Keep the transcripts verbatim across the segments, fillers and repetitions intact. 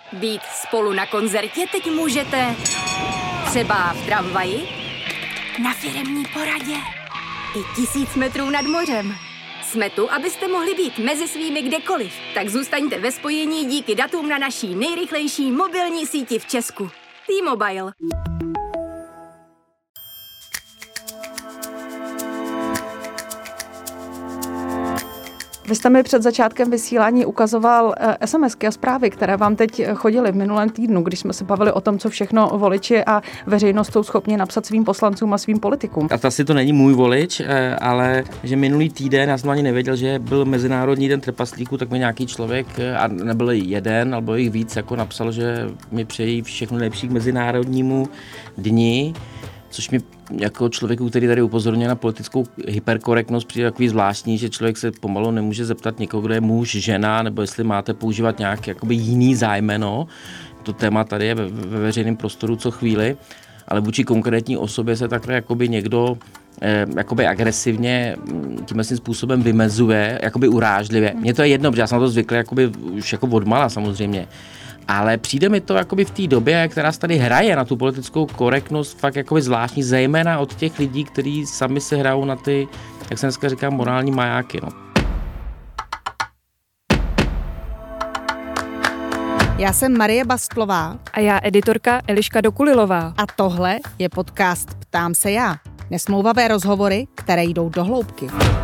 Být spolu na koncertě teď můžete třeba v tramvaji, na firemní poradě i tisíc metrů nad mořem. Jsme tu, abyste mohli být mezi svými kdekoliv. Tak zůstaňte ve spojení díky datům na naší nejrychlejší mobilní síti v Česku. T-Mobile. Vy jste mi před začátkem vysílání ukazoval SMSky a zprávy, které vám teď chodily v minulém týdnu, když jsme se bavili o tom, co všechno voliči a veřejnost jsou schopni napsat svým poslancům a svým politikům. A to asi to není můj volič, ale že minulý týden, já jsem ani nevěděl, že byl Mezinárodní den trpaslíků, tak mi nějaký člověk, a nebyl jeden, alebo jich víc, jako napsal, že mi přejí všechno nejlepší k Mezinárodnímu dni, což mi jako člověku, který tady upozorňuje na politickou hyperkorektnost, přijde takový zvláštní, že člověk se pomalu nemůže zeptat někoho, kdo je muž, žena, nebo jestli máte používat nějak jakoby jiný zájmeno. To téma tady je ve, ve veřejném prostoru co chvíli, ale vůči konkrétní osobě se takhle jakoby někdo eh, jakoby agresivně tímhle způsobem vymezuje, jakoby urážlivě. Mně to je jedno, protože já jsem na to zvyklý jakoby už jako odmala samozřejmě. Ale přijde mi to jakoby v té době, která se tady hraje na tu politickou korektnost, fakt jakoby zvláštní, zejména od těch lidí, kteří sami se hrajou na ty, jak se dneska říká, morální majáky. No. Já jsem Marie Bastlová. A já editorka Eliška Dokulilová. A tohle je podcast Ptám se já. Nesmlouvavé rozhovory, které jdou do hloubky.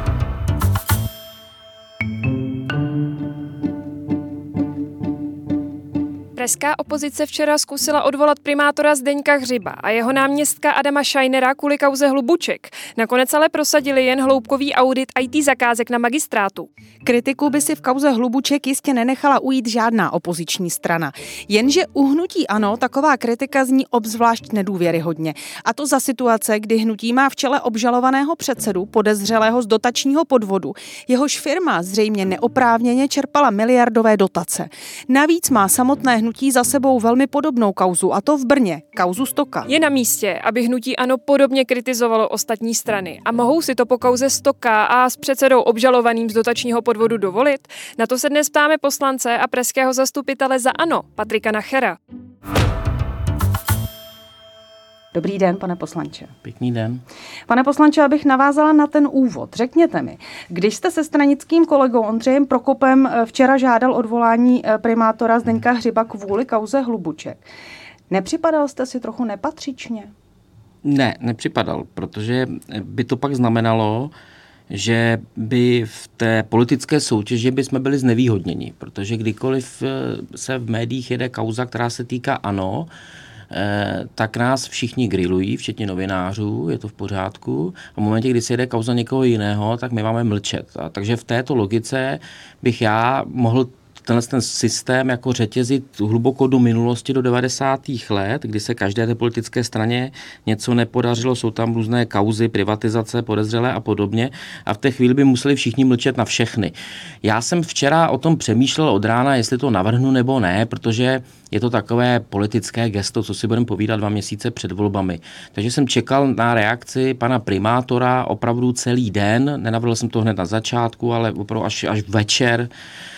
Pražská opozice včera zkusila odvolat primátora Zdeňka Hřiba a jeho náměstka Adama Scheinera kvůli kauze Hlubuček. Nakonec ale prosadili jen hloubkový audit í té zakázek na magistrátu. Kritiku by si v kauze Hlubuček jistě nenechala ujít žádná opoziční strana. Jenže u hnutí ANO taková kritika zní obzvlášť nedůvěryhodně. A to za situace, kdy hnutí má v čele obžalovaného předsedu podezřelého z dotačního podvodu. Jehož firma zřejmě neoprávněně čerpala miliardové dotace. Navíc má samotné hnutí za sebou velmi podobnou kauzu, a to v Brně, kauzu Stoka. Je na místě, aby hnutí ANO podobně kritizovalo ostatní strany. A mohou si to po kauze Stoka a s předsedou obžalovaným z dotačního podvodu dovolit? Na to se dnes ptáme poslance a pražského zastupitele za ANO, Patrika Nachera. Dobrý den, pane poslanče. Pěkný den. Pane poslanče, abych navázala na ten úvod. Řekněte mi, když jste se stranickým kolegou Ondřejem Prokopem včera žádal odvolání primátora Zdeňka Hřiba kvůli kauze Hlubuček, nepřipadal jste si trochu nepatřičně? Ne, nepřipadal, protože by to pak znamenalo, že by v té politické soutěži by jsme byli znevýhodněni, protože kdykoliv se v médiích jede kauza, která se týká ANO, tak nás všichni grillují, včetně novinářů, je to v pořádku. A v momentě, kdy se jede kauza někoho jiného, tak my máme mlčet. A takže v této logice bych já mohl tenhle ten systém jako řetězit hluboko do minulosti, do devadesátých let, kdy se každé té politické straně něco nepodařilo, jsou tam různé kauzy, privatizace, podezřelé a podobně. A v té chvíli by museli všichni mlčet na všechny. Já jsem včera o tom přemýšlel od rána, jestli to navrhnu nebo ne, protože je to takové politické gesto, co si budeme povídat dva měsíce před volbami. Takže jsem čekal na reakci pana primátora opravdu celý den. Nenavrhl jsem to hned na začátku, ale opravdu až, až večer.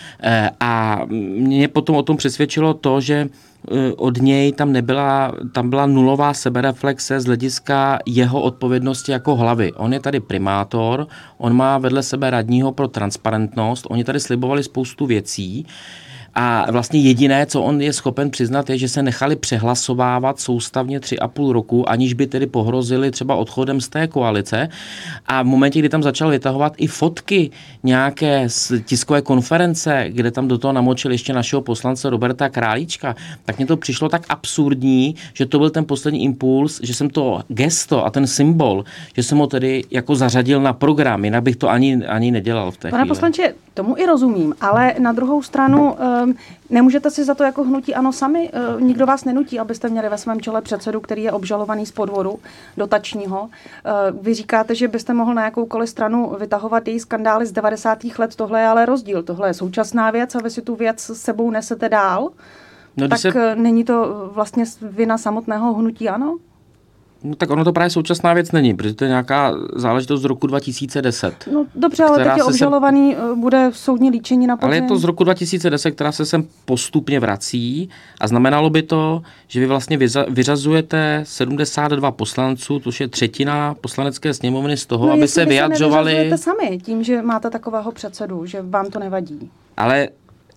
A mě potom o tom přesvědčilo to, že od něj tam nebyla, tam byla nulová sebereflexe z hlediska jeho odpovědnosti jako hlavy. On je tady primátor, on má vedle sebe radního pro transparentnost, oni tady slibovali spoustu věcí. A vlastně jediné, co on je schopen přiznat, je, že se nechali přehlasovávat soustavně tři a půl roku, aniž by tedy pohrozili třeba odchodem z té koalice. A v momentě, kdy tam začal vytahovat i fotky nějaké z tiskové konference, kde tam do toho namočil ještě našeho poslance Roberta Králíčka, tak mně to přišlo tak absurdní, že to byl ten poslední impuls, že jsem to gesto a ten symbol, že jsem ho tedy jako zařadil na program, jinak bych to ani, ani nedělal v té Pane chvíli. poslanče, tomu i rozumím, ale na druhou stranu um, nemůžete si za to jako hnutí ANO sami, uh, nikdo vás nenutí, abyste měli ve svém čele předsedu, který je obžalovaný z podvodu dotačního. Uh, vy říkáte, že byste mohl na jakoukoliv stranu vytahovat její skandály z devadesátých let, tohle je ale rozdíl, tohle je současná věc a vy si tu věc s sebou nesete dál, no, tak se... není to vlastně vina samotného hnutí ANO? No, tak ono to právě současná věc není, protože to je nějaká záležitost z roku dva tisíce deset. No dobře, ale teď je obžalovaný, sem... bude soudní líčení na podzim. Ale je to z roku dva tisíce deset, která se sem postupně vrací a znamenalo by to, že vy vlastně vyřazujete sedmdesát dva poslanců, což je třetina poslanecké sněmovny z toho, no, aby se vyjadřovali... No, jestli sami tím, že máte takového předsedu, že vám to nevadí. Ale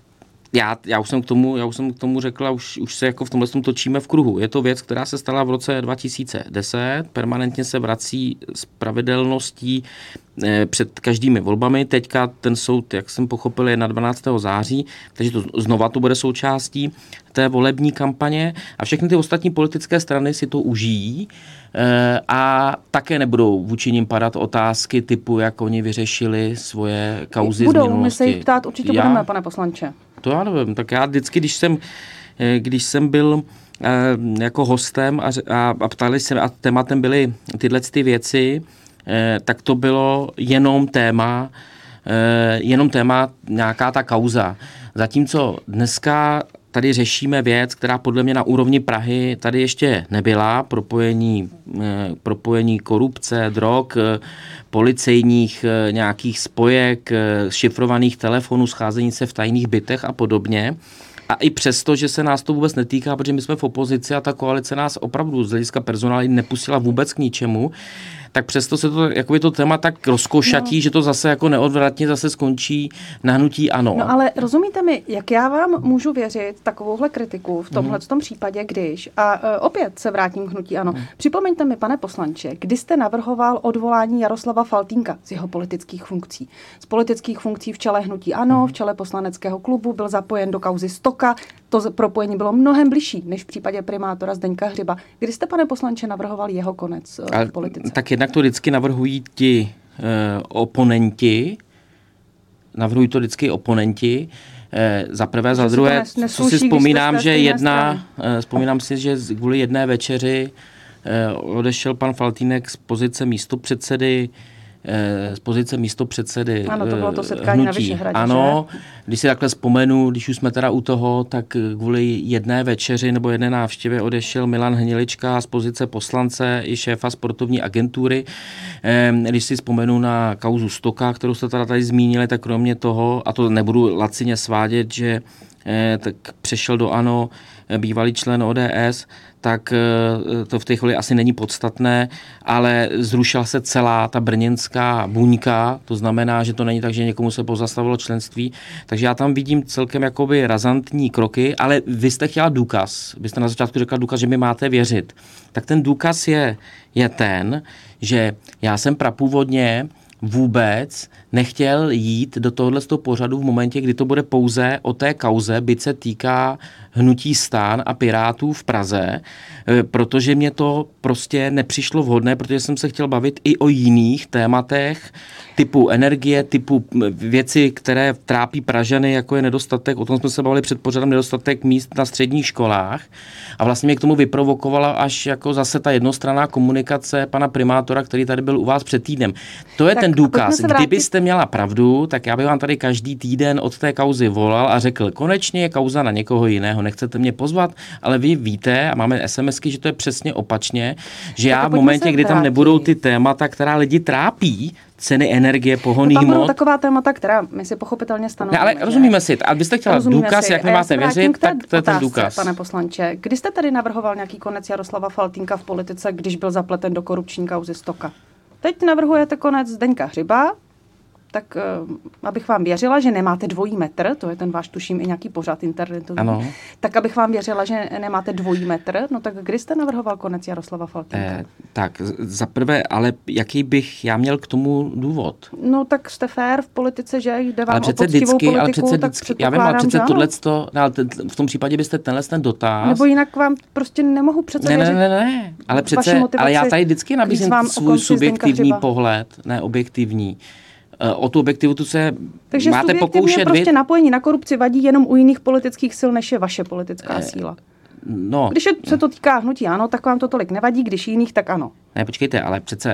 Já, já, už jsem k tomu, já už jsem k tomu řekla, už, už se jako v tomhle tom točíme v kruhu. Je to věc, která se stala v roce dva tisíce deset, permanentně se vrací s pravidelností eh, před každými volbami. Teďka ten soud, jak jsem pochopil, je na dvanáctého září, takže to znova to bude součástí té volební kampaně a všechny ty ostatní politické strany si to užijí eh, a také nebudou vůči nim padat otázky typu, jak oni vyřešili svoje kauzy budou, z minulosti. Budou, my se jich ptát určitě já... budeme, pane poslanče. To já nevím, tak já vždycky, když jsem, když jsem byl eh, jako hostem a, a, a ptali se, a tématem byly tyhle ty věci, eh, tak to bylo jenom téma, eh, jenom téma nějaká ta kauza. Zatímco dneska tady řešíme věc, která podle mě na úrovni Prahy tady ještě nebyla, propojení, eh, propojení korupce, drog, eh, policejních eh, nějakých spojek, eh, šifrovaných telefonů, scházení se v tajných bytech a podobně. A i přesto, že se nás to vůbec netýká, protože my jsme v opozici a ta koalice nás opravdu z hlediska personálu nepustila vůbec k ničemu, tak přesto se to, jakoby to téma tak rozkošatí, no. že to zase jako neodvratně zase skončí na hnutí ANO. No ale rozumíte mi, jak já vám můžu věřit takovouhle kritiku v tomhle mm. případě, když, a uh, opět se vrátím k hnutí ANO. Mm. Připomeňte mi, pane poslanče, kdy jste navrhoval odvolání Jaroslava Faltýnka z jeho politických funkcí. Z politických funkcí v čele hnutí ANO, mm. v čele poslaneckého klubu, byl zapojen do kauzy Stoka. To propojení bylo mnohem bližší, než v případě primátora Zdeňka Hřiba. Kdy jste, pane poslanče, navrhoval jeho konec uh, v politice? Tak jednak to vždycky navrhují ti eh, oponenti, navrhují to vždycky oponenti, eh, za prvé, za druhé, co si vzpomínám, že jedna, eh, vzpomínám si, že kvůli jedné večeři eh, odešel pan Faltýnek z pozice místopředsedy z pozice místopředsedy ano, to bylo to setkání na Vyšehradě, ano, že? Když si takhle vzpomenu, když už jsme teda u toho, tak kvůli jedné večeři nebo jedné návštěvě odešel Milan Hnilička z pozice poslance i šéfa sportovní agentury. Když si vzpomenu na kauzu Stoka, kterou jste teda tady zmínili, tak kromě toho, a to nebudu lacině svádět, že tak přešel do ANO bývalý člen O D S, tak to v té chvíli asi není podstatné, ale zrušila se celá ta brněnská buňka, to znamená, že to není tak, že někomu se pozastavilo členství, takže já tam vidím celkem jakoby razantní kroky, ale vy jste chtěla důkaz, vy jste na začátku řekla důkaz, že mi máte věřit, tak ten důkaz je, je ten, že já jsem prapůvodně vůbec nechtěl jít do tohohle z toho pořadu v momentě, kdy to bude pouze o té kauze, byť se týká hnutí STAN a Pirátů v Praze, protože mě to prostě nepřišlo vhodné, protože jsem se chtěl bavit i o jiných tématech typu energie, typu věci, které trápí Pražany, jako je nedostatek, o tom jsme se bavili před pořadem, nedostatek míst na středních školách a vlastně mě k tomu vyprovokovala až jako zase ta jednostranná komunikace pana primátora, který tady byl u vás před týdnem. To je tak ten důkaz. Kdybyste měla pravdu, tak já bych vám tady každý týden od té kauzy volal a řekl, konečně je kauza na někoho jiného, nechcete mě pozvat, ale vy víte a máme SMSky, že to je přesně opačně, že já v momentě, kdy tam nebudou ty témata, která lidi trápí, ceny energie, pohonných hmot. No tam budou taková témata, která my si pochopitelně stanovíme. Ne, ale rozumíme si, a vy jste chtěla důkaz, si. Jak mi máte věřit, tak to je ten důkaz. Pane poslanče, kdy jste tady navrhoval nějaký konec Jaroslava Faltýnka v politice, když byl zapleten do korupční kauzy Stoka? Teď navrhujete konec Zdeňka Hřiba, tak uh, abych vám věřila, že nemáte dvojí metr, to je ten váš, tuším, i nějaký pořad internetový, ano. Tak abych vám věřila, že nemáte dvojí metr, no tak kdy jste navrhoval konec Jaroslava Faltýnka? Eh, tak, za prvé, ale jaký bych já měl k tomu důvod? No tak jste fér v politice, že jde vám ale o poctivou vždycky, politiku, ale přece tak vždycky, já vím, ale přece tohleto, ale v tom případě byste tenhle ten dotaz... Nebo jinak vám prostě nemohu přece ne, věřit. Ne, ne, ne, ale přece, ale já tady vždycky nabízím svůj subjektivní pohled, ne objektivní. O tu objektivitu se takže máte pokoušet... Takže prostě napojení na korupci vadí jenom u jiných politických sil, než je vaše politická eh, síla. No. Když se to týká hnutí ANO, tak vám to tolik nevadí, když jiných, tak ano. Ne, počkejte, ale přece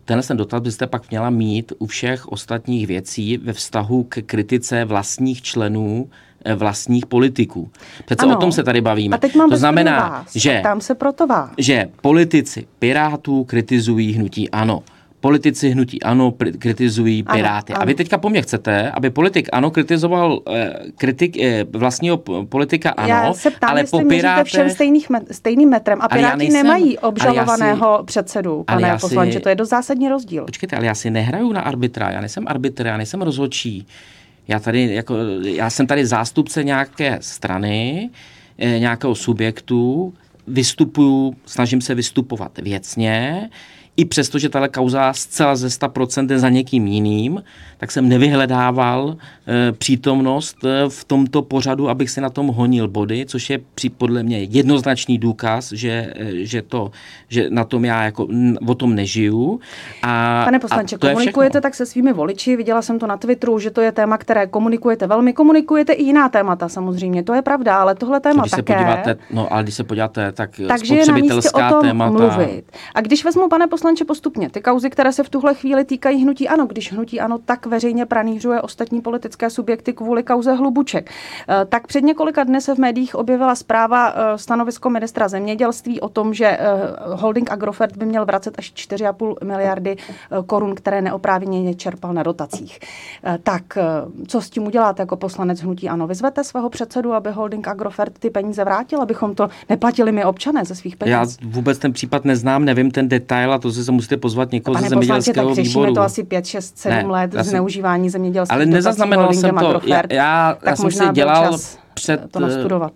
tenhle ten dotaz byste pak měla mít u všech ostatních věcí ve vztahu k kritice vlastních členů, vlastních politiků. Přece ano. O tom se tady bavíme. A teď mám to znamená, vás. že, tam se proto vás. že politici Pirátů kritizují hnutí ANO. Politici hnutí ANO pr- kritizují Piráty. Ano, ano. A vy teďka po mně chcete, aby politik ANO kritizoval eh, kritik eh, vlastního politika ANO, já se ptám, ale po Pirátech... všem stejných met, stejným metrem a Piráti nejsem, nemají obžalovaného si, předsedu, pane poslanče. To je dost zásadní rozdíl. Počkejte, ale já si nehraju na arbitra. Já nejsem arbitr, já nejsem rozhodčí. Já, tady, jako, já jsem tady zástupce nějaké strany, eh, nějakého subjektu, vystupuju, snažím se vystupovat věcně, i přesto, že tahle kauza zcela ze sto procent je za někým jiným, tak jsem nevyhledával e, přítomnost e, v tomto pořadu, abych si na tom honil body, což je při, podle mě jednoznačný důkaz, že, e, že, to, že na tom já jako n, o tom nežiju. A, Pane poslanče, komunikujete tak se svými voliči, viděla jsem to na Twitteru, že to je téma, které komunikujete velmi, komunikujete i jiná témata samozřejmě, to je pravda, ale tohle téma když také. Se podíváte, no ale když se podíváte, tak takže spotřebitelská je na místě o tom témata. Mluvit. A když vezmu, pane poslanče, postupně ty kauzy, které se v tuhle chvíli týkají hnutí ANO, když hnutí ANO tak veřejně pranířuje ostatní politické subjekty kvůli kauze Hlubuček, tak před několika dny se v médiích objevila zpráva stanovisko ministra zemědělství o tom, že holding Agrofert by měl vracet až čtyři a půl miliardy korun, které neoprávněně čerpal na dotacích. Tak co s tím uděláte jako poslanec hnutí ANO? Vyzvete svého předsedu, aby holding Agrofert ty peníze vrátil, abychom to neplatili my občané ze svých peněz? Já vůbec ten případ neznám, nevím ten detail a to se musíte pozvat někoho ze zemědělského poslanče, tak výboru. řešíme to asi pět, šest, sedm ne, let zneužívání zemědělských ale nezaznamenal jsem to. Agrofert, já já, já jsem si dělal před... to nastudovat.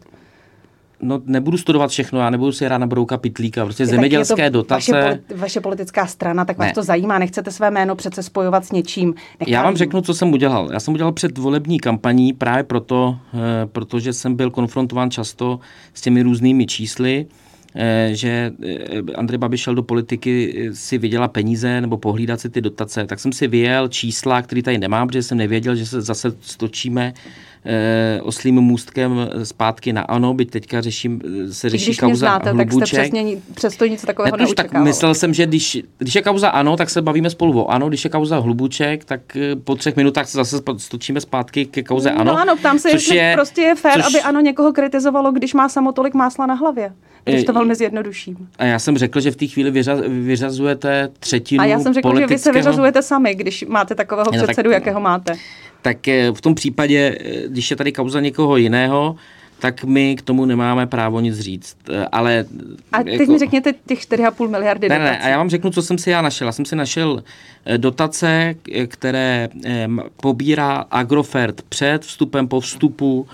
No, nebudu studovat všechno, já nebudu si hrát na brouka pitlíka, prostě zemědělské dotace. Vaše, politi- vaše politická strana, tak vás ne. to zajímá, nechcete své jméno přece spojovat s něčím. Nechám. Já vám řeknu, co jsem udělal. Já jsem udělal před volební kampaní právě proto, eh, protože jsem byl konfrontován často s těmi různými čísly, eh, že Andrej Babiš šel do politiky si vydělat peníze nebo pohlídat si ty dotace, tak jsem si vyjel čísla, které tady nemám, protože jsem nevěděl, že se zase stočíme eh, oslým můstkem zpátky na ANO, byť teďka řeším, se řeší když kauza znáte, Hlubuček. Tak jste přesně přesto nic takového Netuž, tak myslel jsem, že když, když je kauza ANO, tak se bavíme spolu o ANO, když je kauza Hlubuček, tak po třech minutách se zase stočíme zpátky ke kauze ANO. No ano, ptám se, jestli je, prostě je fér, což, aby ANO někoho kritizovalo, když má samo tolik másla na hlavě. Když to velmi zjednoduším. A já jsem řekl, že v té chvíli vyřaz, vyřazujete třetinu politického... A já jsem řekl, že vy se vyřazujete sami, když máte takového no, předsedu, tak, jakého máte. Tak v tom případě, když je tady kauza někoho jiného, tak my k tomu nemáme právo nic říct. Ale a teď jako, mi řekněte těch čtyři a půl miliardy ne, dotací. Ne, a já vám řeknu, co jsem si já našel. Já jsem si našel dotace, které pobírá Agrofert před vstupem, po vstupu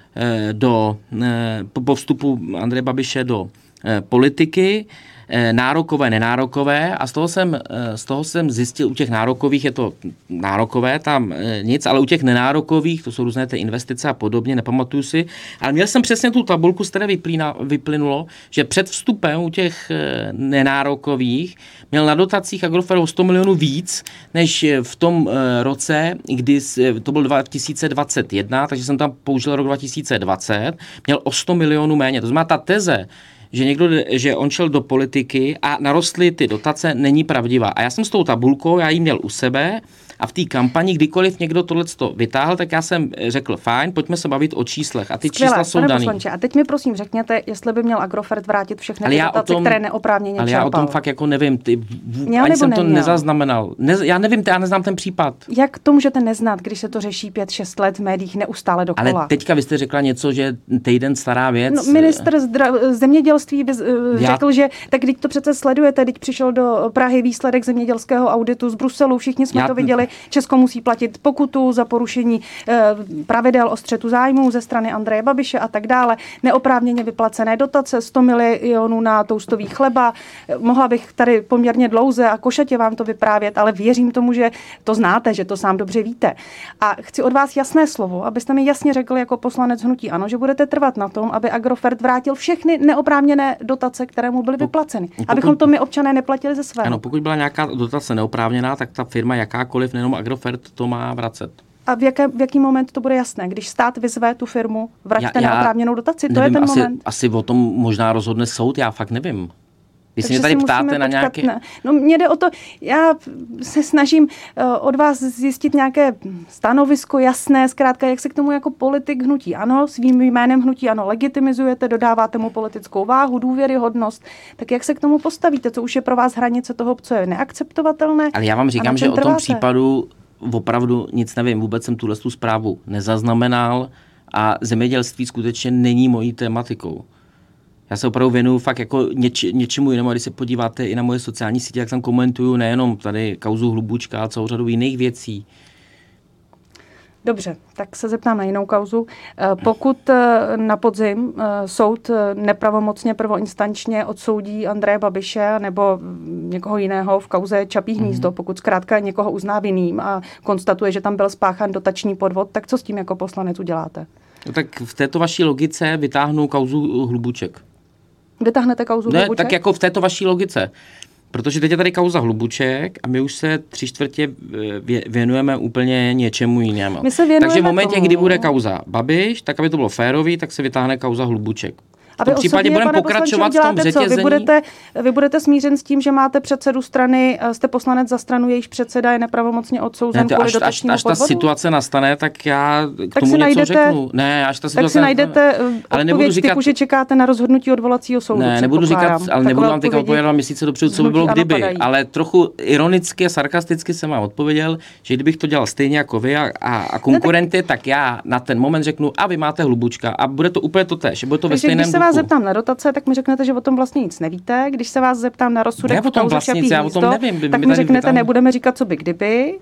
do, po vstupu Andreje Babiše do politiky, nárokové, nenárokové a z toho jsem, z toho jsem zjistil, u těch nárokových je to nárokové, tam nic, ale u těch nenárokových, to jsou různé ty investice a podobně, nepamatuju si, ale měl jsem přesně tu tabulku, z které vyplína, vyplynulo, že před vstupem u těch nenárokových měl na dotacích Agrofert o sto milionů víc, než v tom roce, kdy to byl dva tisíce dvacet jedna, takže jsem tam použil rok dva tisíce dvacet, měl o sto milionů méně. To znamená ta teze, že někdo, že on šel do politiky a narostly ty dotace, není pravdivá. A já jsem s tou tabulkou, já ji měl u sebe a v té kampani, kdykoliv někdo tohleto vytáhl, tak já jsem řekl, fajn, pojďme se bavit o číslech. A ty Skvěle, čísla jsou pane daný. Poslanče, a teď mi prosím řekněte, jestli by měl Agrofert vrátit všechny ty dotace, tom, které neoprávněně ale čerpal. Ale já o tom fakt jako nevím. Ty, měl ani jsem neměl? to nezaznamenal. Ne, já nevím, já neznám ten případ. Jak to můžete neznat, když se to řeší pět šest let v médiích neustále dokola? Ale teďka vy jste řekla něco, že týden stará věc. No, ministr zdra- zemědělství by já... řekl, že tak když to přece sledujete, teď přišel do Prahy výsledek zemědělského auditu z Bruselu, všichni jsme já... to viděli, Česko musí platit pokutu za porušení eh, pravidel o střetu zájmů ze strany Andreje Babiše a tak dále, neoprávněně vyplacené dotace, sto milionů na toustový chleba. Mohla bych tady poměrně dlouze a košatě vám to vyprávět, ale věřím tomu, že to znáte, že to sám dobře víte. A chci od vás jasné slovo, abyste mi jasně řekli jako poslanec hnutí ANO, že budete trvat na tom, aby Agrofert vrátil všechny neoprávněné dotace, které mu byly vyplaceny. Pokud, abychom to my občané neplatili ze svého. Ano, pokud byla nějaká dotace neoprávněná, tak ta firma jakákoliv, nejenom Agrofert, to má vracet. A v, jaké, v jaký moment to bude jasné? Když stát vyzve tu firmu, vraťte já, já neoprávněnou dotaci, to nevím, je ten asi, moment. Asi o tom možná rozhodne soud, já fakt nevím. Když se mě tady ptáte na nějaké... Ne. No mně jde o to, já se snažím uh, od vás zjistit nějaké stanovisko jasné, zkrátka, jak se k tomu jako politik hnutí ANO, svým jménem hnutí ANO legitimizujete, dodáváte mu politickou váhu, důvěryhodnost, tak jak se k tomu postavíte, co už je pro vás hranice toho, co je neakceptovatelné? Ale já vám říkám, že o tom případu opravdu nic nevím, vůbec jsem tuhle tu zprávu nezaznamenal a zemědělství skutečně není mojí tématikou. Já se opravdu věnuju fakt jako něč, něčemu jinému, a když se podíváte i na moje sociální sítě, tak tam komentuju nejenom tady kauzu Hlubučka, ale celou řadu jiných věcí. Dobře, tak se zeptám na jinou kauzu. Pokud na podzim soud nepravomocně prvoinstančně odsoudí Andreje Babiše nebo někoho jiného v kauze Čapí hnízdo, mm-hmm. pokud zkrátka někoho uzná vinným a konstatuje, že tam byl spáchán dotační podvod, tak co s tím jako poslanec uděláte? No tak v této vaší logice vytáhnu kauzu Hlubuček. Vytáhnete kauzu ne, Hlubuček? Tak jako v této vaší logice. Protože teď je tady kauza Hlubuček a my už se tři čtvrtě věnujeme úplně něčemu jinému. Takže v momentě, tomu. kdy bude kauza Babiš, tak aby to bylo férový, tak se vytáhne kauza Hlubuček. A vy v případě budeme pokračovat v tom řetězení. Vy budete, vy budete smířen s tím, že máte předsedu strany, jste poslanec za stranu, jejíž předseda je nepravomocně odsouzen ne, kvůli až, dotačnímu až, až ta situace nastane, tak já k tak tomu něco najdete, řeknu. Ne, až ta situace tak si najdete ale odpověď říkat, typu, že čekáte na rozhodnutí odvolacího soudu. Ne, nebudu říkat, ale nebudu vám teď odpovědět měsíce dopředu, co by bylo kdyby. Padají. Ale trochu ironicky a sarkasticky jsem vám odpověděl, že kdybych to dělal stejně jako vy a, a, a konkurenty, ne, tak... tak já na ten moment řeknu, a vy máte Hlubučka a bude to úplně to též, bude to ve stejném duchu. Když se vás zeptám na dotace, tak mi řeknete, že o tom vlastně nic nevíte. Když se vás zeptám na rozsudek v kauze Čapí hnízdo, tak mi řeknete, tam... nebudeme říkat, co by kdyby.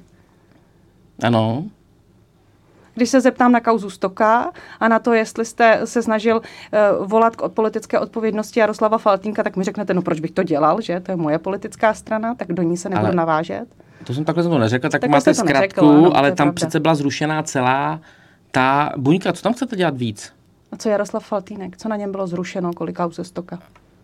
Ano. Když se zeptám na kauzu Stoka a na to, jestli jste se snažil uh, volat k politické odpovědnosti Jaroslava Faltýnka, tak mi řeknete, no proč bych to dělal, že? To je moje politická strana, tak do ní se nebudu ale... navážet. To jsem takhle jsem to neřekl, tak, tak máte zkratku, ano, ale tam pravda. Přece byla zrušená celá ta buňka. Co tam chcete dělat víc? A co Jaroslav Faltýnek? Co na něm bylo zrušeno kvůli kauze Stoka?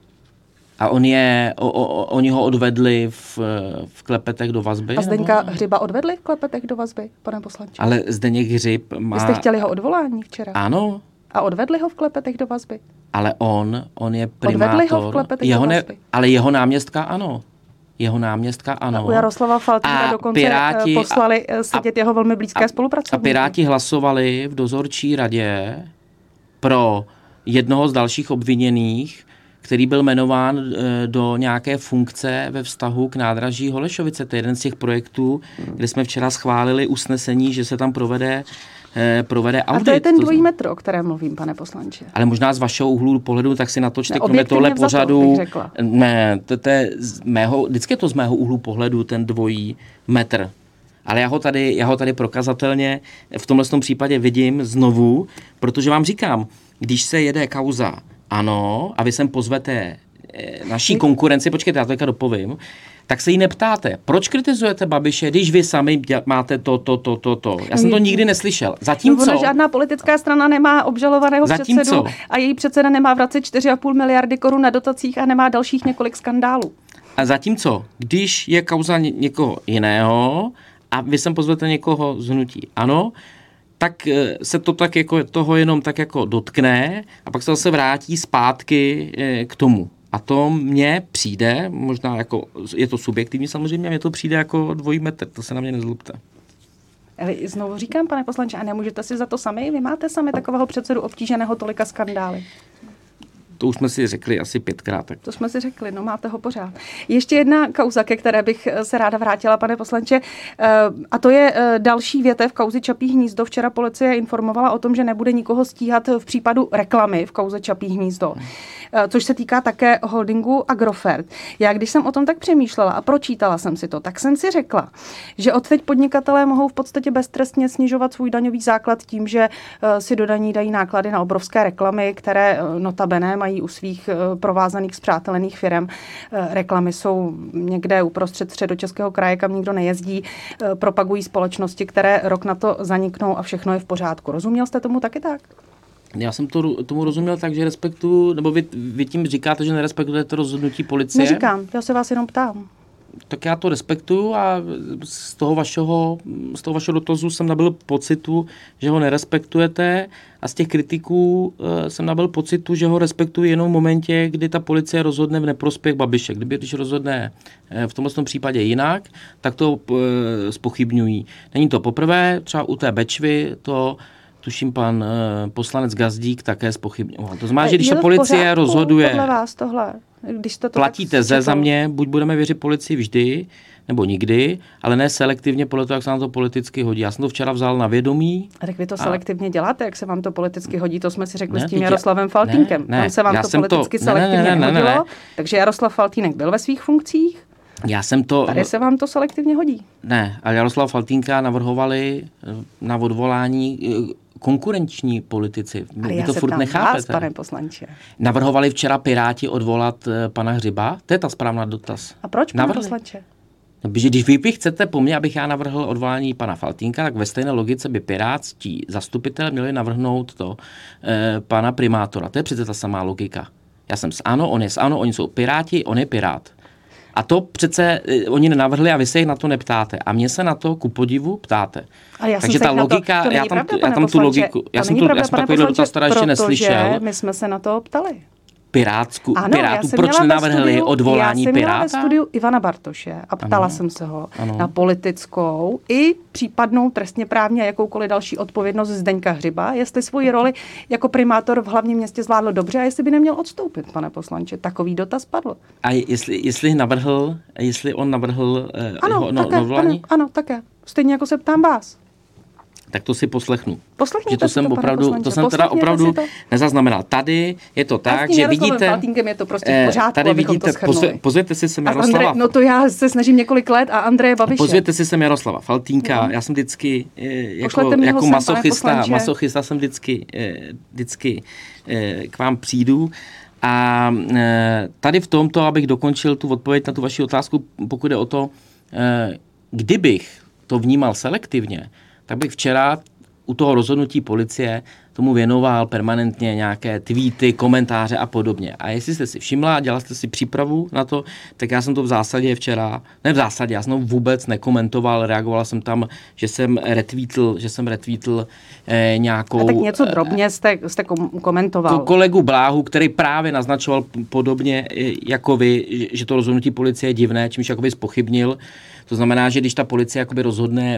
A on je, o, o, oni ho odvedli v, v Klepetech do vazby? A Zdeňka nebo? Hřiba odvedli v Klepetech do vazby, pane poslanče? Ale Zdeněk Hřib má... Vy jste chtěli ho odvolání včera? Ano. A odvedli ho v Klepetech do vazby? Ale on, on je primátor. Odvedli ho v Klepetech jeho do ne, vazby? Ale jeho náměstka ano. Jeho náměstka ano. A u Jaroslava Faltýnka dokonce Piráti, poslali a, sedět jeho velmi blízké a, spolupracovníky. A Piráti hlasovali v dozorčí radě pro jednoho z dalších obviněných, který byl jmenován e, do nějaké funkce ve vztahu k nádraží Holešovice. To je jeden z těch projektů, hmm. kde jsme včera schválili usnesení, že se tam provede, e, provede audit. A to je ten dvojí metr, o kterém mluvím, pane poslanče. Ale možná z vašeho úhlu pohledu, tak si natočte kromě tohle pořadu. Ne, to, to je z mého, vždycky je to z mého úhlu pohledu ten dvojí metr. Ale já ho tady, já ho tady prokazatelně v tomhle případě vidím znovu, protože vám říkám, když se jede kauza ANO a vy sem pozvete naší konkurenci, počkejte, já to teďka dopovím, tak se jí neptáte, proč kritizujete Babiše, když vy sami máte to, to, to, to, to. Já jsem to nikdy neslyšel. Zatímco... No, žádná politická strana nemá obžalovaného Zatímco... předsedu a její předseda nemá vracet čtyři a půl miliardy korun na dotacích a nemá dalších několik skandálů. A zatímco, když je kauza ně- někoho jiného a vy sem pozvete někoho z hnutí ANO, tak se to tak jako toho jenom tak jako dotkne a pak se zase vrátí zpátky k tomu. A to mně přijde, možná jako, je to subjektivní samozřejmě, mně to přijde jako dvojí metr, to se na mě nezlobte. Ale znovu říkám, pane poslanče, a nemůžete si za to sami? Vy máte sami takového předsedu obtíženého tolika skandály. To už jsme si řekli asi pětkrát. Tak. To jsme si řekli, no máte ho pořád. Ještě jedna kauza, ke které bych se ráda vrátila, pane poslanče, a to je další větev kauzy Čapí hnízdo. Včera policie informovala o tom, že nebude nikoho stíhat v případu reklamy v kauze Čapí hnízdo, což se týká také holdingu Agrofert. Já když jsem o tom tak přemýšlela a pročítala jsem si to, tak jsem si řekla, že odteď podnikatelé mohou v podstatě beztrestně snižovat svůj daňový základ tím, že si do daní dají náklady na obrovské reklamy, které notabene mají u svých provázaných spřátelených firem. Reklamy jsou někde uprostřed středočeského kraje, kam nikdo nejezdí, propagují společnosti, které rok na to zaniknou a všechno je v pořádku. Rozuměl jste tomu taky tak? Já jsem to, tomu rozuměl tak, že respektuju, nebo vy, vy tím říkáte, že nerespektujete rozhodnutí policie? Neříkám, já se vás jenom ptám. tak já to respektuju a z toho vašeho, z toho vašeho dotazu jsem nabyl pocitu, že ho nerespektujete a z těch kritiků uh, jsem nabyl pocitu, že ho respektuji jenom v momentě, kdy ta policie rozhodne v neprospěch Babiše. Kdyby když rozhodne uh, v tomto případě jinak, tak to uh, zpochybňují. Není to poprvé, třeba u té Bečvy to tuším pan uh, poslanec Gazdík také zpochybňoval. To znamená, že když ta policie pořádku, rozhoduje... Podle vás tohle, když to, to platí teze za mě, buď budeme věřit policii vždy, nebo nikdy, ale ne selektivně podle toho, jak se nám to politicky hodí. Já jsem to včera vzal na vědomí. A tak vy to a... selektivně děláte, jak se vám to politicky hodí, to jsme si řekli ne, s tím Jaroslavem Faltínkem. Ne, ne, Tam se vám to politicky to... selektivně ne, ne, ne, nehodilo, ne, ne. Takže Jaroslav Faltýnek byl ve svých funkcích. Já jsem to... Tady se vám to selektivně hodí. Ne, ale Jaroslav Faltýnka navrhovali na odvolání konkurenční politici. Ale vy to já furt se nechápete. Vás, pane poslanče. Navrhovali včera Piráti odvolat pana Hřiba? To je ta správná dotaz. A proč, pane Navrhli? poslanče? Když vy chcete po mně, abych já navrhl odvolání pana Faltýnka, tak ve stejné logice by pirátští zastupitelé měli navrhnout to eh, pana primátora. To je přece ta samá logika. Já jsem s ANO, on je s ANO, oni jsou piráti, on je pirát. A to přece eh, oni nenavrhli a vy se jich na to neptáte. A mě se na to ku podivu ptáte. Ale já Takže ta logika, to, to já tam, pravda, já tam tu logiku, já jsem tu, já jsem takovýhle dotaz teda ještě neslyšel. My jsme se na to ptali. Pirátsku, ano, Pirátů, proč nenavrhli odvolání Piráta? Já jsem měla ve studiu Ivana Bartoše a ptala ano, jsem se ho ano. na politickou i případnou trestně právně a jakoukoliv další odpovědnost Zdeňka Hřiba, jestli svoji roli jako primátor v hlavním městě zvládl dobře a jestli by neměl odstoupit, pane poslanče. Takový dotaz padl. A jestli, jestli navrhl, jestli on navrhl eh, ano, jeho no, také, odvolání? Ano, ano, také. Stejně jako se ptám vás. Tak to si poslechnu. Poslechněte to jsem to, opravdu, to jsem teda opravdu nezaznamenal. Tady je to tak, že vidíte... Faltínkem je to prostě v pořádku, tady vidíte, pozve, pozvěte si sem Jaroslava... Andrej, no to já se snažím několik let a Andreje Babiše. Pozvěte si sem Jaroslava Faltínka, no. Já jsem vždycky jako, jako sem, masochista, masochista jsem vždycky, vždycky k vám přijdu. A tady v tomto, abych dokončil tu odpověď na tu vaši otázku, pokud je o to, kdybych to vnímal selektivně, tak bych včera u toho rozhodnutí policie tomu věnoval permanentně nějaké tweety, komentáře a podobně. A jestli jste si všimla a dělali jste si přípravu na to, tak já jsem to v zásadě včera, ne v zásadě, já jsem to vůbec nekomentoval, reagoval jsem tam, že jsem retweetl, že jsem retweetl eh, nějakou... A tak něco drobně jste, jste komentoval. Kolegu Bláhu, který právě naznačoval podobně jako vy, že to rozhodnutí policie je divné, čímž jakoby zpochybnil. To znamená, že když ta policie jakoby rozhodne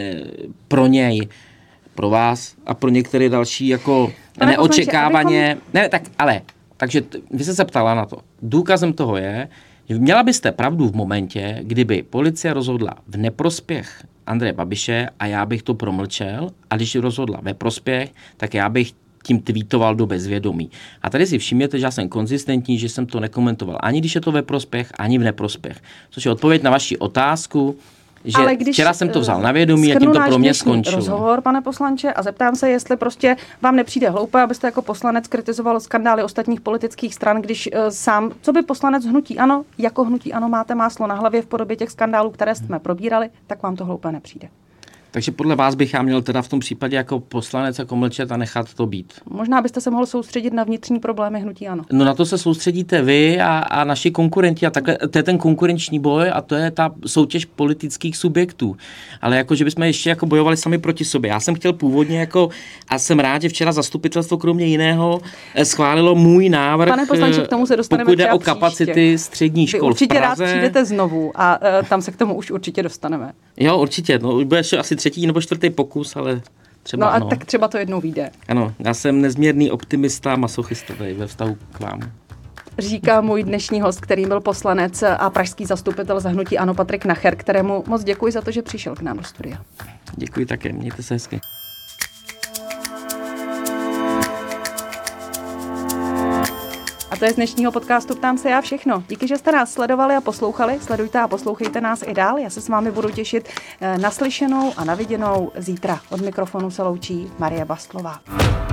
pro něj, pro vás a pro některé další jako Pane neočekávaně... Abychom... Ne, tak ale, takže t- vy jste se ptala na to. Důkazem toho je, že měla byste pravdu v momentě, kdyby policie rozhodla v neprospěch Andreje Babiše a já bych to promlčel, a když rozhodla ve prospěch, tak já bych tím tweetoval do bezvědomí. A tady si všimněte, že já jsem konzistentní, že jsem to nekomentoval ani když je to ve prospěch, ani v neprospěch. Což je odpověď na vaši otázku, že ale když včera jsem to vzal na vědomí a tím to pro mě skončilo. Rozhovor, pane poslanče, a zeptám se, jestli prostě vám nepřijde hloupé, abyste jako poslanec kritizoval skandály ostatních politických stran, když uh, sám, co by poslanec hnutí ANO, jako hnutí ANO máte máslo na hlavě v podobě těch skandálů, které jsme probírali, tak vám to hloupé nepřijde. Takže podle vás bych já měl teda v tom případě jako poslanec jako mlčet a nechat to být. Možná byste se mohl soustředit na vnitřní problémy hnutí ANO. No na to se soustředíte vy a, a naši konkurenti a takhle, to je ten konkurenční boj a to je ta soutěž politických subjektů. Ale jako, že bychom ještě jako bojovali sami proti sobě. Já jsem chtěl původně jako, a jsem rád, že včera zastupitelstvo kromě jiného schválilo můj návrh, pane poslanče, k tomu se dostaneme pokud jde o kapacity středních škol vy určitě v Praze. Rád přijdete znovu a uh, tam se k tomu už určitě dostaneme. Jo, určitě. No, už bude asi třetí nebo čtvrtý pokus, ale třeba no. a no. tak třeba to jednou vyjde. Ano, já jsem nezměrný optimista, masochista ve vztahu k vám. Říká můj dnešní host, kterým byl poslanec a pražský zastupitel za hnutí ANO Patrik Nacher, kterému moc děkuji za to, že přišel k nám do studia. Děkuji také, mějte se hezky. A to je z dnešního podcastu Ptám se já všechno. Díky, že jste nás sledovali a poslouchali. Sledujte a poslouchejte nás i dál. Já se s vámi budu těšit na slyšenou a na viděnou zítra. Od mikrofonu se loučí Marie Bastlová.